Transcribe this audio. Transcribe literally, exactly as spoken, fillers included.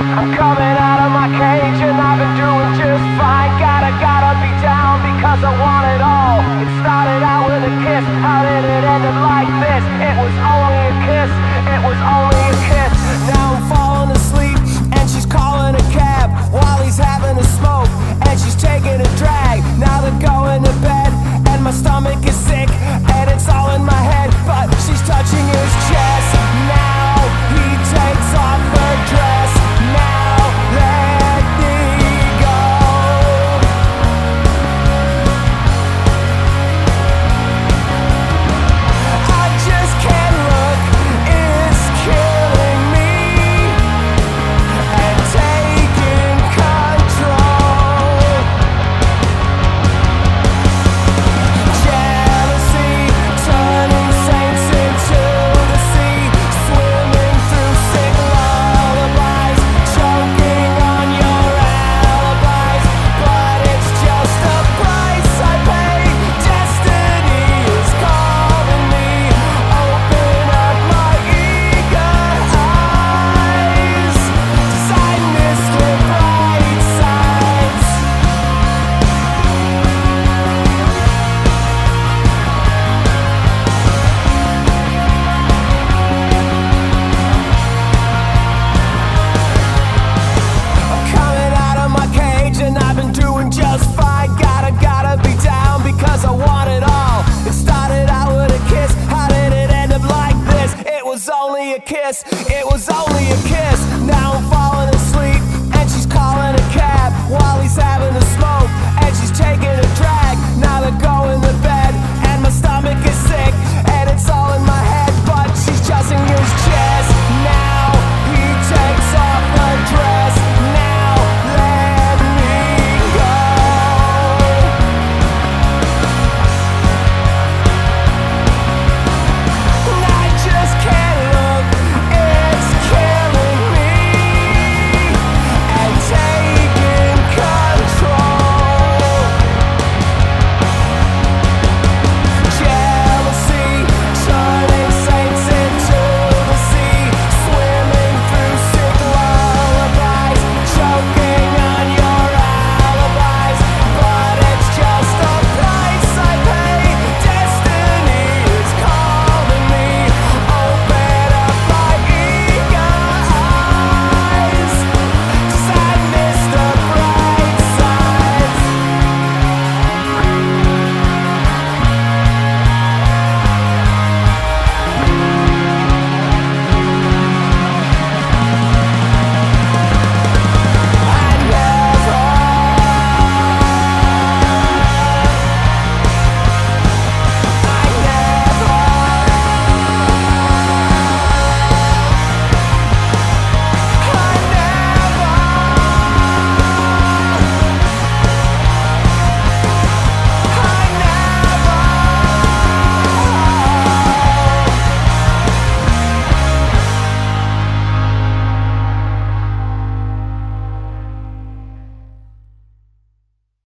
I'm coming out of my cage and I've been doing just fine. Gotta, gotta be down because I want it all. It started out with a kiss, how did it end up like this? It was only a kiss, it was only a kiss. Now I'm falling asleep and she's calling a cab while he's having a smoke and she's taking a drag. Now they're going to bed and my stomach is sick and it's all in my head, but she's touching his chest. Now he takes off her dress. Now let me go. I just can't look, it's killing me and taking control. Jealousy turning saints into the sea, swimming through sick lullabies, choking on your alibis. But it's just a price I pay. Destiny is calling me. Open up my eager eyes, 'cause I miss the bright sides. I'm coming out of my cage and I've been doing just fine. Gotta, gotta be down because I want it all. It started out with a kiss, how did it end up like this? It was only a kiss, it was only a kiss. Now I'm